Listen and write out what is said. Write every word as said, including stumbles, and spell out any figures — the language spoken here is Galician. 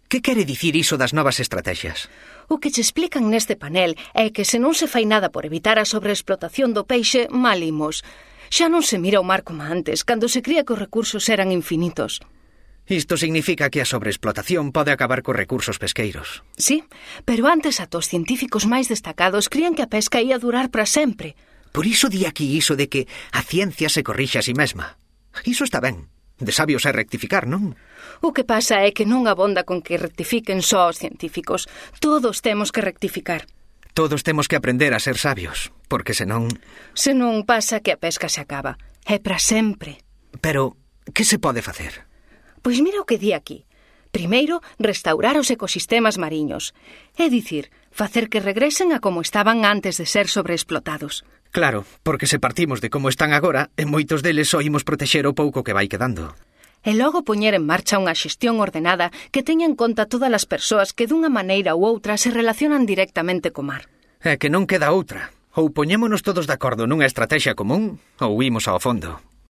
Que quere dicir iso das novas estrategias? O que che explican neste panel é que se non se fai nada por evitar a sobreexplotación do peixe, mal imos. Xa non se mira o mar como antes, cando se cría que os recursos eran infinitos. Isto significa que a sobreexplotación pode acabar cos recursos pesqueiros. Sí, pero antes ata os científicos máis destacados crían que a pesca ia durar para sempre. Por iso di aquí iso de que a ciencia se corrixe a si mesma. Iso está ben. De sabios é rectificar, non? O que pasa é que non abonda con que rectifiquen só os científicos. Todos temos que rectificar. Todos temos que aprender a ser sabios, porque senón... Senón pasa que a pesca se acaba. É para sempre. Pero, que se pode facer? Pois mira o que di aquí. Primeiro, restaurar os ecosistemas mariños. É dicir, facer que regresen a como estaban antes de ser sobreexplotados. Claro, porque se partimos de como están agora, en moitos deles só imos protexer o pouco que vai quedando. E logo poñer en marcha unha xestión ordenada que teña en conta todas as persoas que dunha maneira ou outra se relacionan directamente co mar. É que non queda outra. Ou poñémonos todos de acordo nunha estrategia común, ou imos ao fondo.